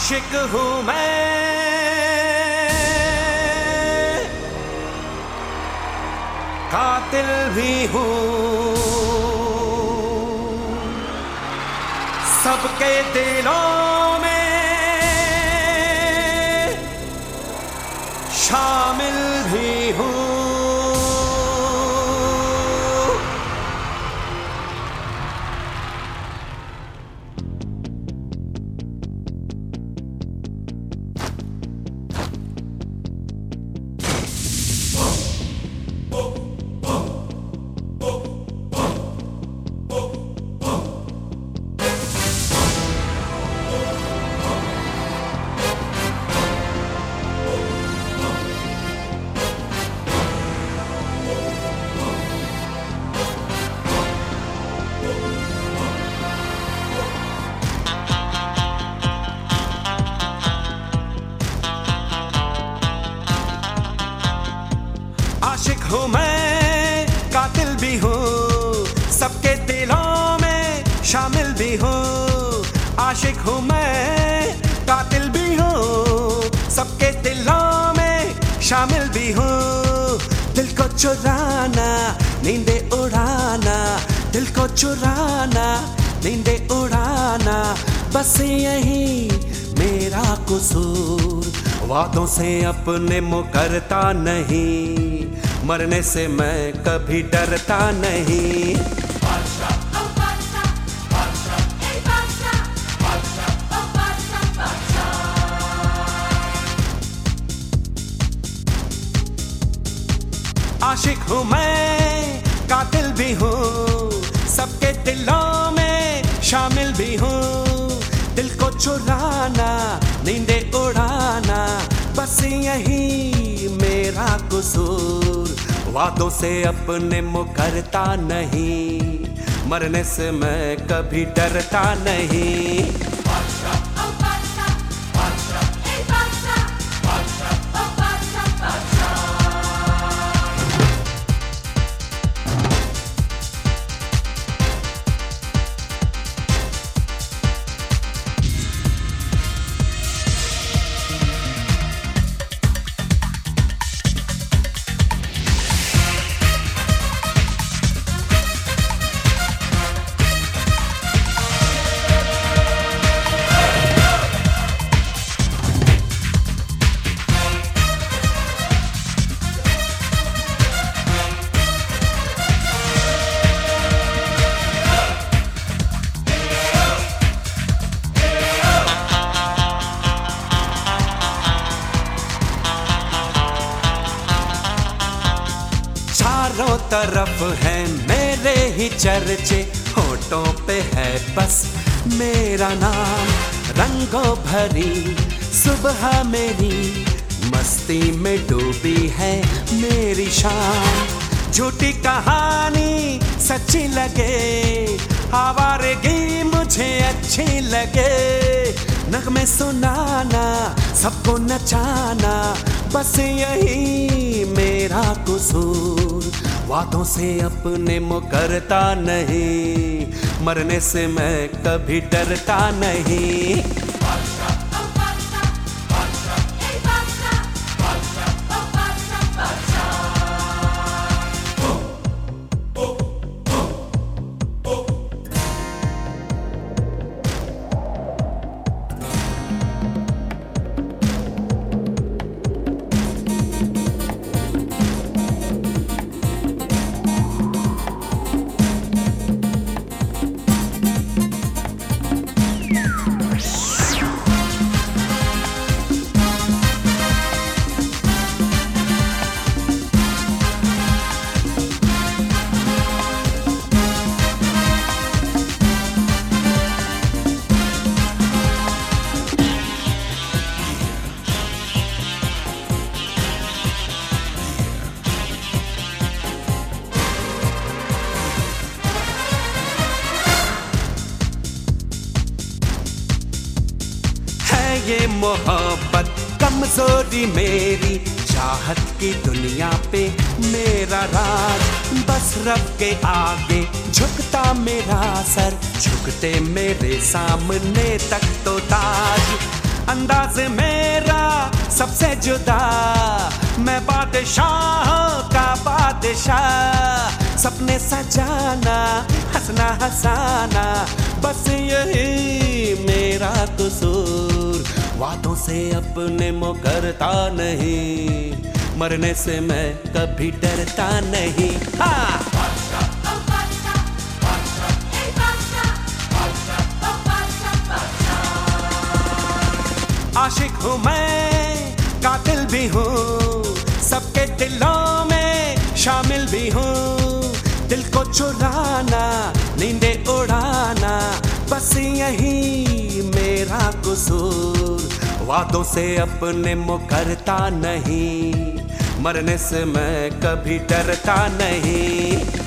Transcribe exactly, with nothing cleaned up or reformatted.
आशिक हूँ मैं, कातिल भी हूँ, सबके दिलों में शामिल भी हूँ। आशिक हूँ मैं, कातिल भी हूँ, सबके दिलों में शामिल भी हूँ। आशिक हूँ मैं, कातिल भी हूँ, सबके दिलों में शामिल भी हूँ। दिल को चुराना, नींदे उड़ाना, दिल को चुराना, नींदे उड़ाना, बस यही मेरा कसूर। वादों से अपने मुकरता नहीं, मरने से मैं कभी डरता नहीं। आशिक हूँ मैं, कातिल भी हूँ, सबके दिलों में शामिल भी हूँ। दिल को चुराना, नींदे उड़ाना, बस यही मेरा कसूर। वादों से अपने मुकरता नहीं, मरने से मैं कभी डरता नहीं। चारों तरफ है मेरे ही चर्चे, होठों पे है बस मेरा नाम। रंगों भरी सुबह मेरी, मस्ती में डूबी है मेरी शाम। झूठी कहानी सच्ची लगे, आवारगी मुझे अच्छी लगे। नगमे सुनाना, सबको नचाना, बस यही मेरा कसूर। वादों से अपने मुकरता नहीं, मरने से मैं कभी डरता नहीं। ये मोहब्बत कमजोरी मेरी, चाहत की दुनिया पे मेरा राज। बस रब के आगे झुकता मेरा सर, झुकते मेरे सामने तक तो ताज। अंदाज मेरा सबसे जुदा, मैं बादशाह का बादशाह। सपने सजाना, हंसना हंसाना, बस यही मेरा कसूर। वादों से अपने मुकरता नहीं, मरने से मैं कभी डरता नहीं। हाँ। आशिक हूँ मैं, कातिल भी हूँ, सबके दिलों में शामिल भी हूँ। दिल को चुराना, नींदे उड़ाना, बस यही मेरा कसूर। वादों से अपने मुकरता नहीं, मरने से मैं कभी डरता नहीं।